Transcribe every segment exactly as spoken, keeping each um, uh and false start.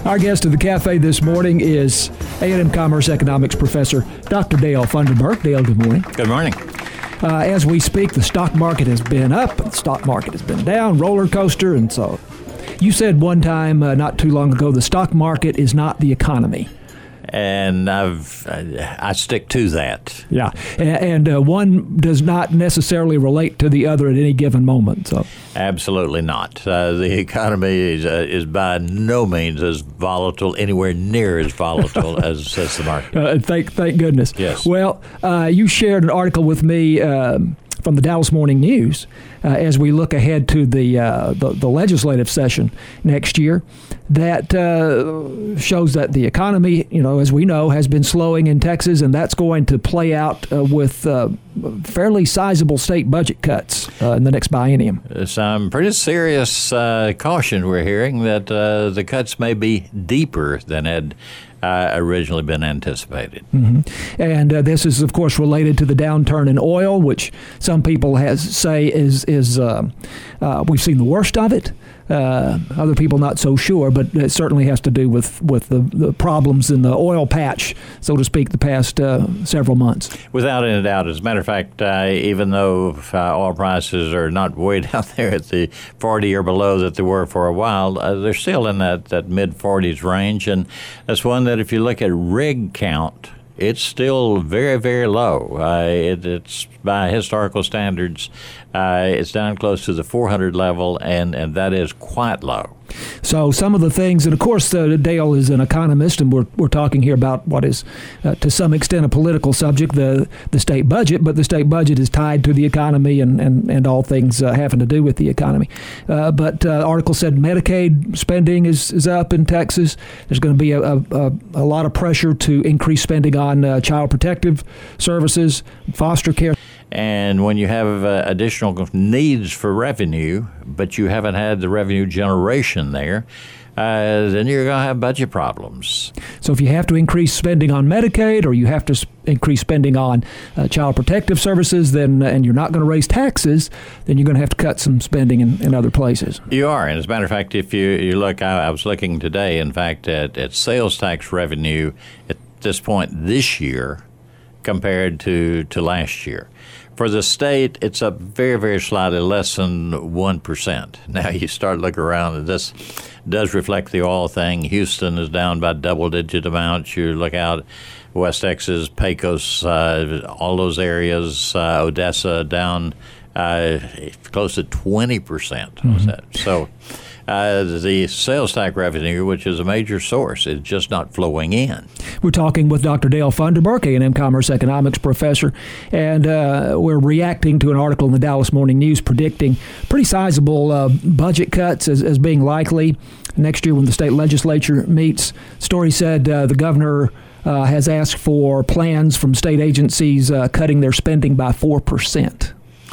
Our guest of the cafe this morning is A and M Commerce Economics Professor Doctor Dale Funderburk. Dale, good morning. Good morning. Uh, as we speak, the stock market has been up, the stock market has been down, roller coaster, and so you said one time uh, not too long ago, the stock market is not the economy. And I've, I stick to that. Yeah, and, and uh, one does not necessarily relate to the other at any given moment. So, absolutely not. Uh, the economy is, uh, is by no means as volatile, anywhere near as volatile as, as the market. Uh, thank, thank goodness. Yes. Well, uh, you shared an article with me um, from the Dallas Morning News uh, as we look ahead to the, uh, the the legislative session next year that uh, shows that the economy, you know, as we know, has been slowing in Texas, and that's going to play out uh, with uh, fairly sizable state budget cuts uh, in the next biennium. Some pretty serious uh, caution we're hearing that uh, the cuts may be deeper than had Uh, originally been anticipated. Mm-hmm. And uh, this is, of course, related to the downturn in oil, which some people has say is is uh, uh, we've seen the worst of it. Uh, other people not so sure, but it certainly has to do with, with the, the problems in the oil patch, so to speak, the past uh, several months. Without any doubt. As a matter of fact, uh, even though uh, oil prices are not way down there at the forty or below that they were for a while, uh, they're still in that, that mid-forties range. And that's one that if you look at rig count, it's still very, very low. Uh, it, it's by historical standards, uh, it's down close to the four hundred level, and, and that is quite low. So some of the things, and of course uh, Dale is an economist, and we're we're talking here about what is uh, to some extent a political subject, the the state budget, but the state budget is tied to the economy and, and, and all things uh, having to do with the economy. Uh, but uh, article said Medicaid spending is, is up in Texas. There's going to be a, a, a lot of pressure to increase spending on uh, child protective services, foster care. And when you have uh, additional needs for revenue, but you haven't had the revenue generation there, uh, then you're going to have budget problems. So if you have to increase spending on Medicaid or you have to sp- increase spending on uh, child protective services, then and you're not going to raise taxes, then you're going to have to cut some spending in, in other places. You are. And as a matter of fact, if you, you look, I, I was looking today, in fact, at, at sales tax revenue at this point this year compared to, to last year. For the state, it's up very, very slightly, less than one percent. Now, you start looking around, and this does reflect the oil thing. Houston is down by double-digit amounts. You look out West Texas, Pecos, uh, all those areas, uh, Odessa down uh, close to twenty percent. Mm-hmm. That? So uh, the sales tax revenue, which is a major source, is just not flowing in. We're talking with Doctor Dale Funderburk, A and M Commerce Economics Professor, and uh, we're reacting to an article in the Dallas Morning News predicting pretty sizable uh, budget cuts as, as being likely next year when the state legislature meets. Story said uh, the governor uh, has asked for plans from state agencies uh, cutting their spending by four percent.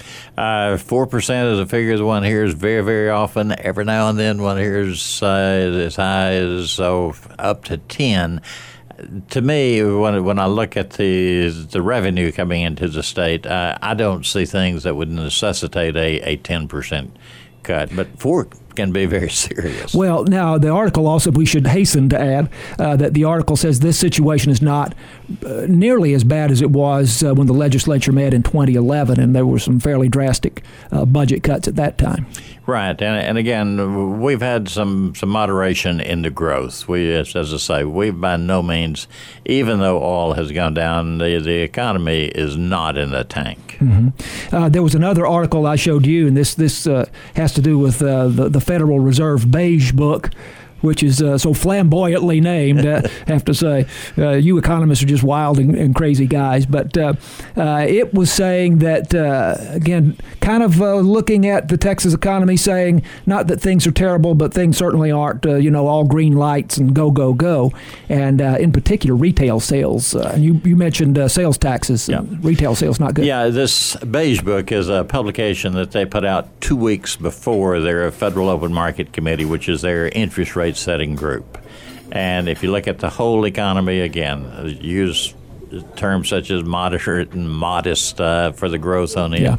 Uh, four percent is a figure that one hears very, very often. Every now and then one hears uh, as high as oh, up to ten. To me, when when I look at the the revenue coming into the state, uh, I don't see things that would necessitate a, a ten percent cut. But four can be very serious. Well, now, the article also, we should hasten to add uh, that the article says this situation is not uh, nearly as bad as it was uh, when the legislature met in twenty eleven, and there were some fairly drastic uh, budget cuts at that time. Right, and and again, we've had some, some moderation in the growth. We, as, as I say, we've by no means, even though oil has gone down, the, the economy is not in the tank. Mm-hmm. Uh, there was another article I showed you, and this this uh, has to do with uh, the, the Federal Reserve Beige Book, which is uh, so flamboyantly named, uh, I have to say. Uh, you economists are just wild and, and crazy guys. But uh, uh, it was saying that, uh, again, kind of uh, looking at the Texas economy, saying not that things are terrible, but things certainly aren't, uh, you know, all green lights and go, go, go. And uh, in particular, retail sales. Uh, you, you mentioned uh, sales taxes. Yeah. Retail sales not good. Yeah, this Beige Book is a publication that they put out two weeks before their Federal Open Market Committee, which is their interest rate setting group. And if you look at the whole economy, again, use terms such as moderate and modest uh, for the growth on it. Yeah.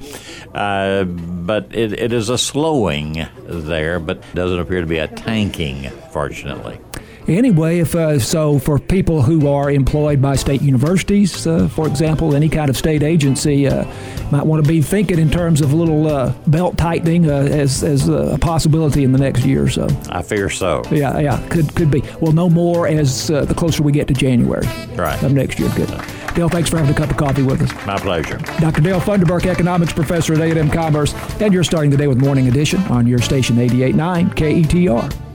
Uh, but it, it is a slowing there, but doesn't appear to be a tanking, fortunately. Anyway, if uh, so, for people who are employed by state universities, uh, for example, any kind of state agency, uh, might want to be thinking in terms of a little uh, belt tightening uh, as as a possibility in the next year or so. I fear so. Yeah, yeah, could could be. We'll know more as uh, the closer we get to January right. of next year. Good. Dale, thanks for having a cup of coffee with us. My pleasure. Doctor Dale Funderburk, economics professor at A and M Commerce, and you're starting the day with Morning Edition on your station eighty-eight point nine K E T R.